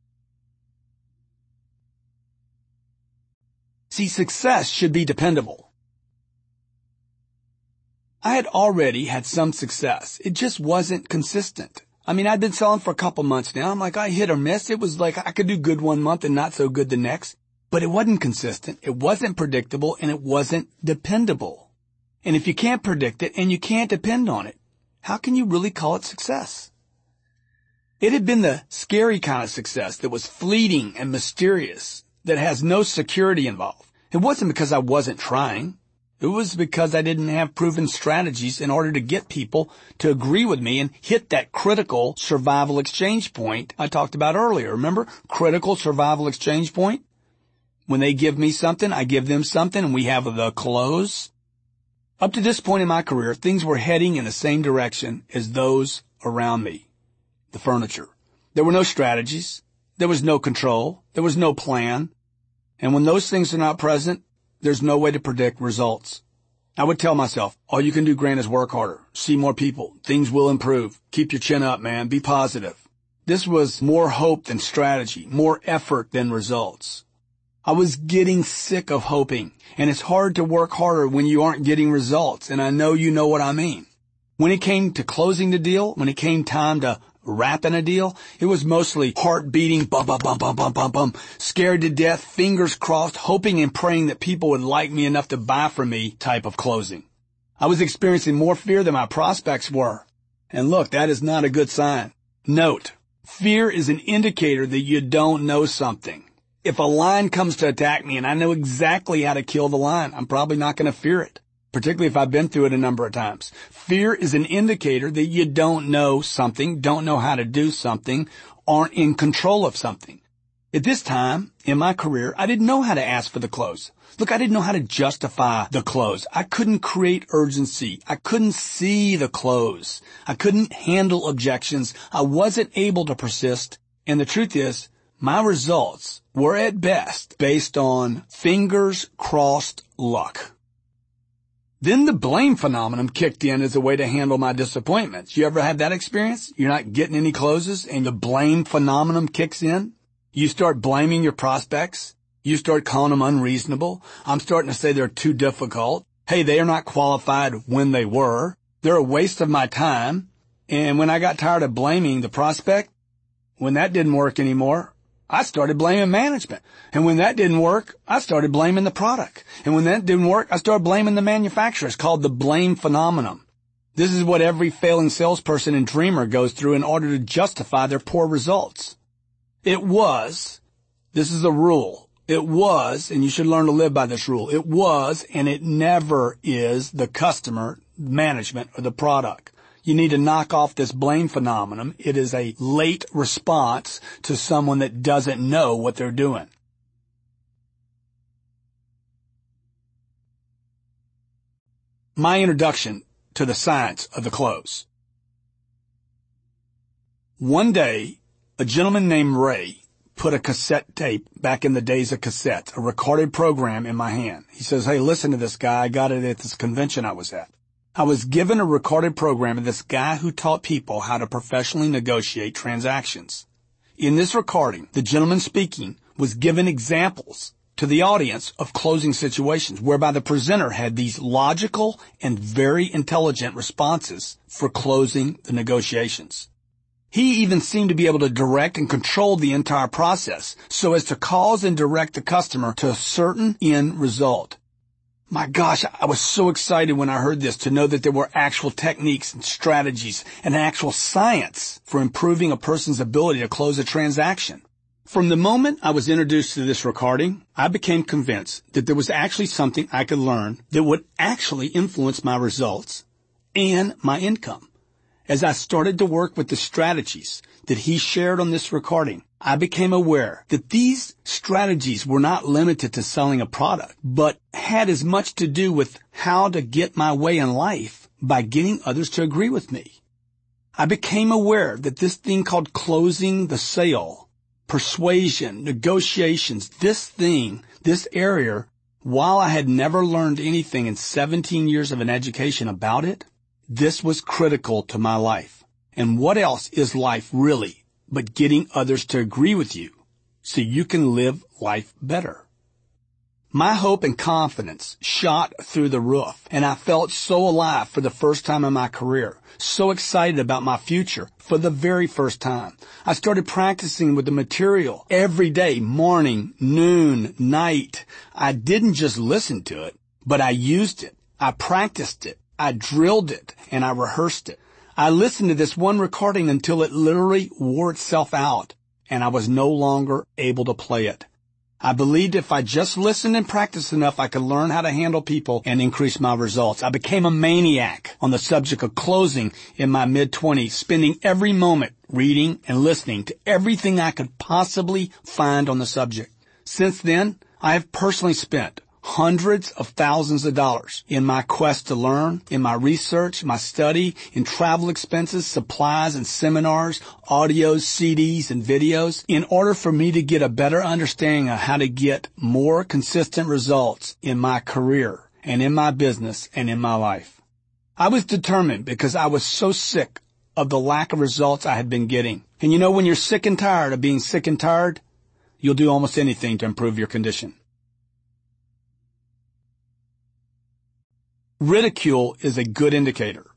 Speaker 2: See, success should be dependable. I had already had some success. It just wasn't consistent. I mean, I'd been selling for a couple months now. I'm like, I hit or miss. It was like I could do good one month and not so good the next. But it wasn't consistent. It wasn't predictable, and it wasn't dependable. And if you can't predict it and you can't depend on it, how can you really call it success? It had been the scary kind of success that was fleeting and mysterious, that has no security involved. It wasn't because I wasn't trying. It was because I didn't have proven strategies in order to get people to agree with me and hit that critical survival exchange point I talked about earlier. Remember? Critical survival exchange point? When they give me something, I give them something, and we have the close. Up to this point in my career, things were heading in the same direction as those around me. The furniture. There were no strategies. There was no control. There was no plan. And when those things are not present, there's no way to predict results. I would tell myself, all you can do, Grant, is work harder, see more people, things will improve, keep your chin up, man, be positive. This was more hope than strategy, more effort than results. I was getting sick of hoping, and it's hard to work harder when you aren't getting results, and I know you know what I mean. When it came to closing the deal, when it came time to wrapping a deal, it was mostly heart beating, bum, bum, bum, bum, bum, bum, bum, scared to death, fingers crossed, hoping and praying that people would like me enough to buy from me type of closing. I was experiencing more fear than my prospects were. And look, that is not a good sign. Note, fear is an indicator that you don't know something. If a lion comes to attack me and I know exactly how to kill the lion, I'm probably not going to fear it, particularly if I've been through it a number of times. Fear is an indicator that you don't know something, don't know how to do something, aren't in control of something. At this time in my career, I didn't know how to ask for the close. Look, I didn't know how to justify the close. I couldn't create urgency. I couldn't see the close. I couldn't handle objections. I wasn't able to persist. And the truth is, my results were at best based on fingers crossed luck. Then the blame phenomenon kicked in as a way to handle my disappointments. You ever have that experience? You're not getting any closes and the blame phenomenon kicks in? You start blaming your prospects. You start calling them unreasonable. I'm starting to say they're too difficult. Hey, they are not qualified when they were. They're a waste of my time. And when I got tired of blaming the prospect, when that didn't work anymore, I started blaming management. And when that didn't work, I started blaming the product. And when that didn't work, I started blaming the manufacturer. It's called the blame phenomenon. This is what every failing salesperson and dreamer goes through in order to justify their poor results. It was, this is a rule, it was, and you should learn to live by this rule, it was and it never is the customer, management, or the product. You need to knock off this blame phenomenon. It is a late response to someone that doesn't know what they're doing. My introduction to the science of the close. One day, a gentleman named Ray put a cassette tape, back in the days of cassettes, a recorded program in my hand. He says, hey, listen to this guy. I got it at this convention I was at. I was given a recorded program of this guy who taught people how to professionally negotiate transactions. In this recording, the gentleman speaking was given examples to the audience of closing situations whereby the presenter had these logical and very intelligent responses for closing the negotiations. He even seemed to be able to direct and control the entire process so as to cause and direct the customer to a certain end result. My gosh, I was so excited when I heard this to know that there were actual techniques and strategies and actual science for improving a person's ability to close a transaction. From the moment I was introduced to this recording, I became convinced that there was actually something I could learn that would actually influence my results and my income. As I started to work with the strategies that he shared on this recording, I became aware that these strategies were not limited to selling a product, but had as much to do with how to get my way in life by getting others to agree with me. I became aware that this thing called closing the sale, persuasion, negotiations, this thing, this area While I had never learned anything in seventeen years of an education about it, this was critical to my life. And what else is life really but getting others to agree with you so you can live life better? My hope and confidence shot through the roof, and I felt so alive for the first time in my career, so excited about my future for the very first time. I started practicing with the material every day, morning, noon, night. I didn't just listen to it, but I used it. I practiced it. I drilled it, and I rehearsed it. I listened to this one recording until it literally wore itself out, and I was no longer able to play it. I believed if I just listened and practiced enough, I could learn how to handle people and increase my results. I became a maniac on the subject of closing in my mid-twenties, spending every moment reading and listening to everything I could possibly find on the subject. Since then, I have personally spent hundreds of thousands of dollars in my quest to learn, in my research, my study, in travel expenses, supplies and seminars, audios, C Ds, and videos, in order for me to get a better understanding of how to get more consistent results in my career and in my business and in my life. I was determined because I was so sick of the lack of results I had been getting. And you know, when you're sick and tired of being sick and tired, you'll do almost anything to improve your condition. Ridicule is a good indicator.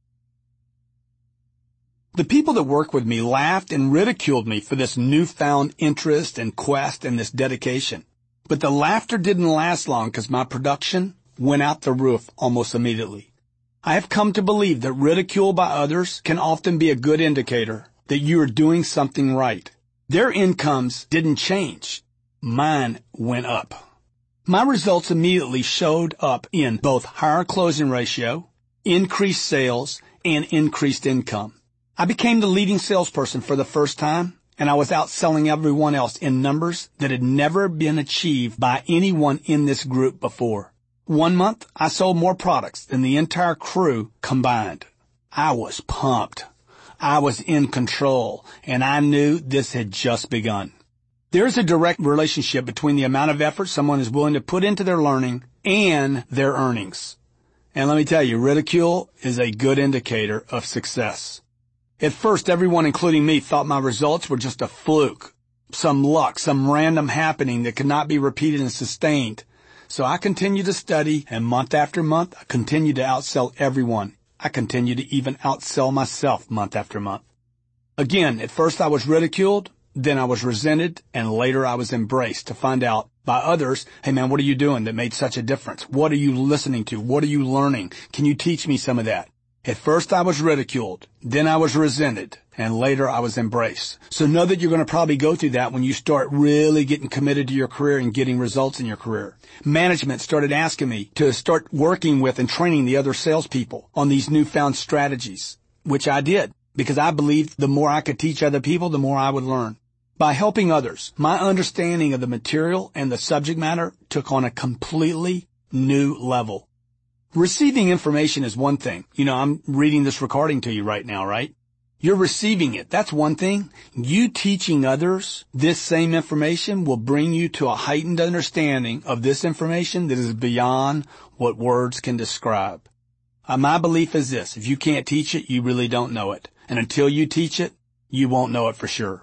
Speaker 2: The people that work with me laughed and ridiculed me for this newfound interest and quest and this dedication. But the laughter didn't last long because my production went out the roof almost immediately. I have come to believe that ridicule by others can often be a good indicator that you are doing something right. Their incomes didn't change. Mine went up. My results immediately showed up in both higher closing ratio, increased sales, and increased income. I became the leading salesperson for the first time, and I was outselling everyone else in numbers that had never been achieved by anyone in this group before. One month, I sold more products than the entire crew combined. I was pumped. I was in control, and I knew this had just begun. There's a direct relationship between the amount of effort someone is willing to put into their learning and their earnings. And let me tell you, ridicule is a good indicator of success. At first, everyone, including me, thought my results were just a fluke, some luck, some random happening that could not be repeated and sustained. So I continued to study, and month after month, I continued to outsell everyone. I continued to even outsell myself month after month. Again, at first I was ridiculed. Then I was resented, and later I was embraced to find out by others, hey man, what are you doing that made such a difference? What are you listening to? What are you learning? Can you teach me some of that? At first I was ridiculed, then I was resented, and later I was embraced. So know that you're going to probably go through that when you start really getting committed to your career and getting results in your career. Management started asking me to start working with and training the other salespeople on these newfound strategies, which I did, because I believed the more I could teach other people, the more I would learn. By helping others, my understanding of the material and the subject matter took on a completely new level. Receiving information is one thing. You know, I'm reading this recording to you right now, right? You're receiving it. That's one thing. You teaching others this same information will bring you to a heightened understanding of this information that is beyond what words can describe. Uh, my belief is this: if you can't teach it, you really don't know it. And until you teach it, you won't know it for sure.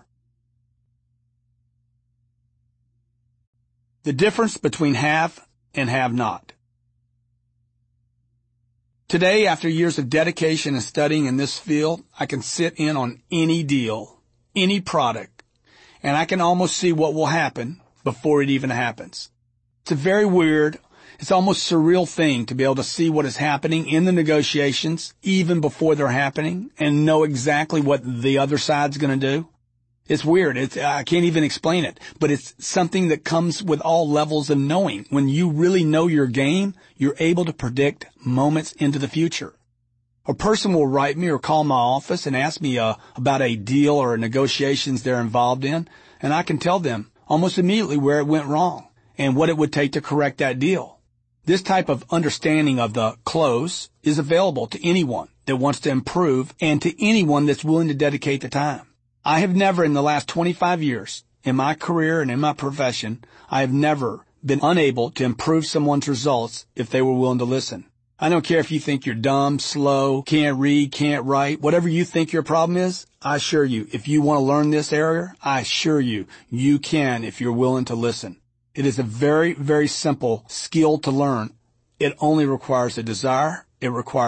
Speaker 2: The difference between have and have not. Today, after years of dedication and studying in this field, I can sit in on any deal, any product, and I can almost see what will happen before it even happens. It's a very weird, it's almost surreal thing to be able to see what is happening in the negotiations even before they're happening and know exactly what the other side's going to do. It's weird. It's, I can't even explain it, but it's something that comes with all levels of knowing. When you really know your game, you're able to predict moments into the future. A person will write me or call my office and ask me uh, about a deal or negotiations they're involved in, and I can tell them almost immediately where it went wrong and what it would take to correct that deal. This type of understanding of the close is available to anyone that wants to improve and to anyone that's willing to dedicate the time. I have never in the last twenty-five years in my career and in my profession, I have never been unable to improve someone's results if they were willing to listen. I don't care if you think you're dumb, slow, can't read, can't write, whatever you think your problem is, I assure you, if you want to learn this area, I assure you, you can if you're willing to listen. It is a very, very simple skill to learn. It only requires a desire. It requires